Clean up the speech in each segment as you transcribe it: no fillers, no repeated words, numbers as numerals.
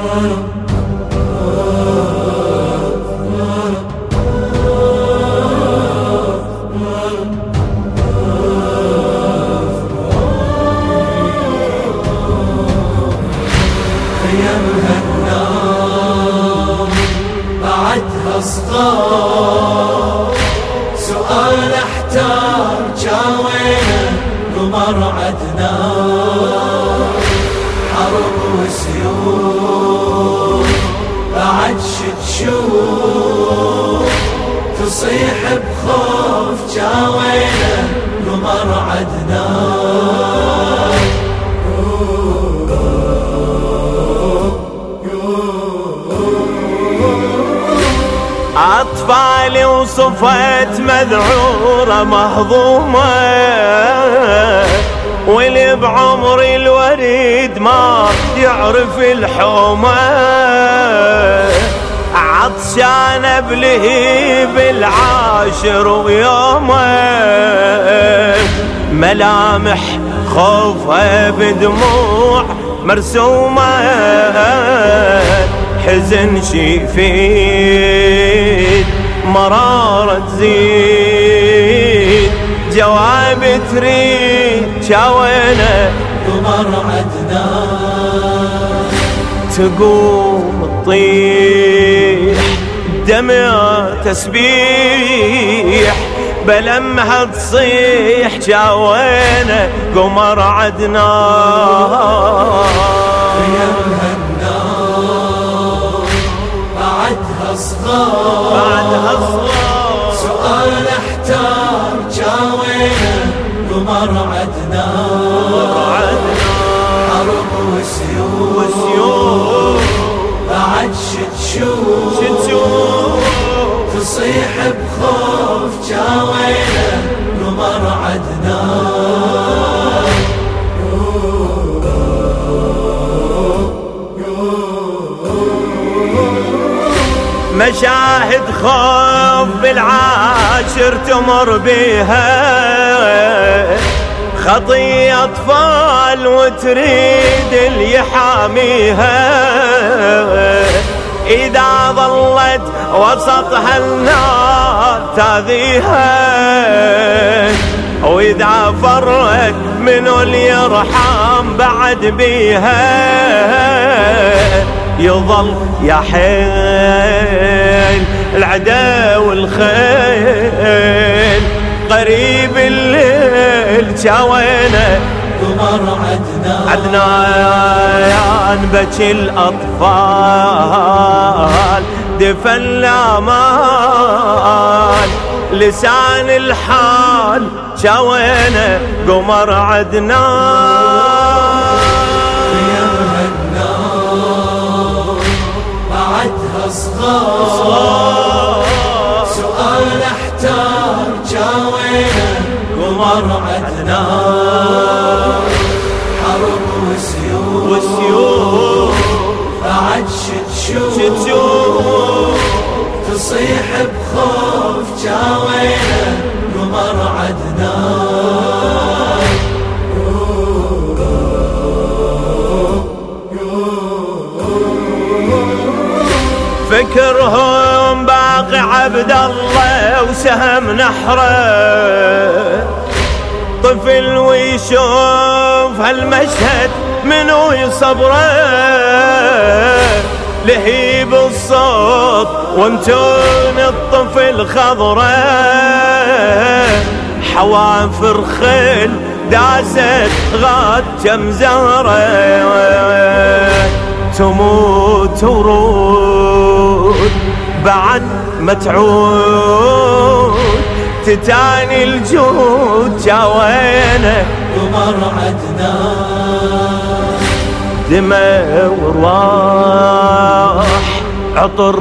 خيمها النار بعدها صغار، سؤال احتار جاوينا قمر عدنان. حرب وسيوف بعد شتشوف، تصيح بخوف جاوينا قمر عدنان. أطفالي وصفت مذعورة مهضومة، واللي بعمري الوريد ما يعرف الحومة. عطشانة بلهيب العاشر ويومه، ملامح خوفها بدموع مرسومة. حزن شيفيد مرارة تزيد، جواب تريد شاوينا قمر عدنان. تقوم تطيح دمع تسبيح، بلمها تصيح شاوينا قمر عدنان. خيمها النار بعدها صغار، سؤال احتار جاوينا قمر عدنان. حرب وسيوف بعد شتشوف، تصيح بخوف جاوينا قمر عدنان. مشاهد خوف بالعاشر تمر بيها، خطية أطفال وتريد اللي يحاميها. إذا ظلت وسطها النار تاذيها، وإذا فرت منو اللي يرحم بعد بيها. يظل يا حيل العدا والخيل، قريب الليل شاوينا قمر عدنان. بكي الأطفال دفن الأمان، لسان الحال شاوينا قمر عدنان. بعدها صغار، سؤال احتار جاوينا قمر عدنان. حرب وسيوف بعد شتشوف، تصيح بخوف جاوينا قمر عدنان. فكرهم باقي عبد الله وسهم نحره، طفل ويشوف هالمشهد منو يصبره. لهيب الصوت ومتون الطفل خضره، حوافر خيل داست غاد كم زهره. تموت ورود بعد ما تعود، تتاني الجود جاوينا قمر عدنان. دمى ورواح عطر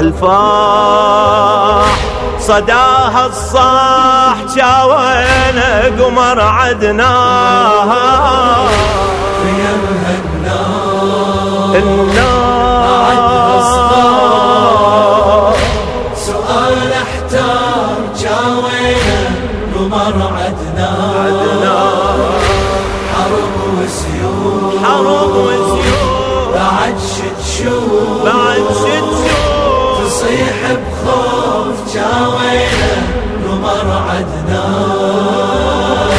هالفاح، صداها الصاح جاوينا قمر عدنان. خيمها النار بعدها صغار، سؤال احتار جاوينا قمر عدنان. حرب وسيوف حرب وسيوف بعد شوف بعد شتشوف تصيح بخوف جاوينا قمر عدنان.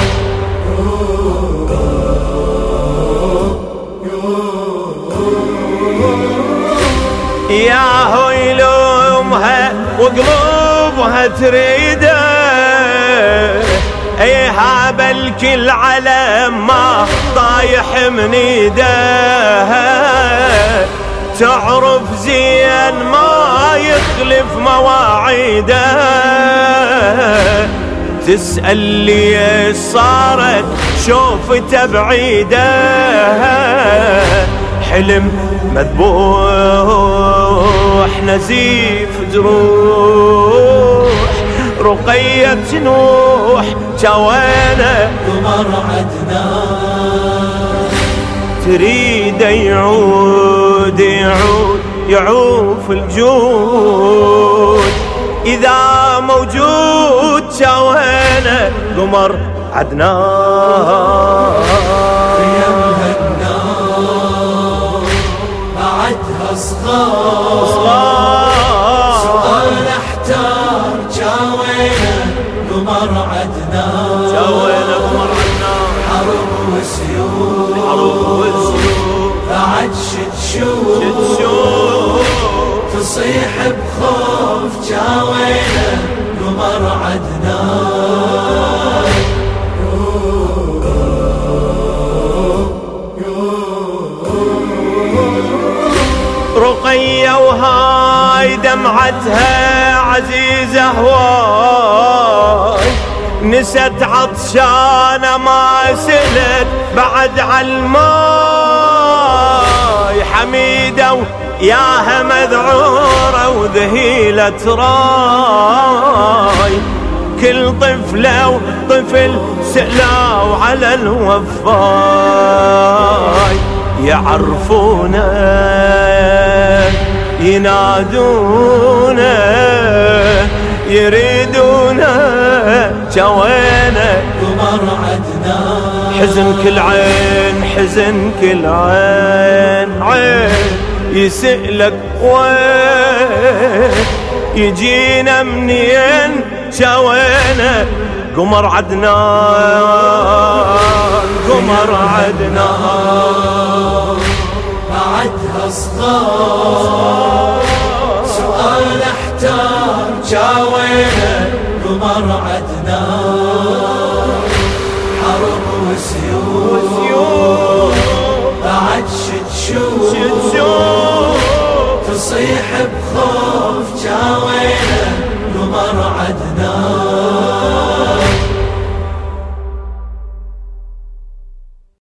ياهو يلومها وقلوبها تريده، ايها بالكل علم ما طايح من ايده، تعرف زين ما يخلف مواعيده، تسأل لي صارت شوفته بعيده، حلم مذبوح نزيف جروح، رقية نوح جوانا قمر عدنان. تريد يعود يعود يعوف الجود، إذا موجود جوانا قمر عدنان. يمها النار بعدها صغار، سؤال احتار جاوينا قمر عدنان. جوانا قمر عدنان. حرب وسيوف حرب وسيوف بعد شتشوف تصيح بخوف جاوينا قمر عدنان. رقية وهاي دمعتها عزيزة هواي، نست عطشانة ما سلت بعد عالماي، حميدة وياها مذعورة وذهيلة راي، كل طفلة وطفل سألوا على الوفاي، يعرفونه ينادونه يريدونه جوانا قمر عدنان. حزن كل عين حزن كل عين عين يسألك وين يجينا منين جوانا قمر عدنان. قمر عدنان بعدها صغار، سؤال احتار جاوينا قمر عدنان. حرب وسيوف بعد شتشوف تصيح بخوف جاوينا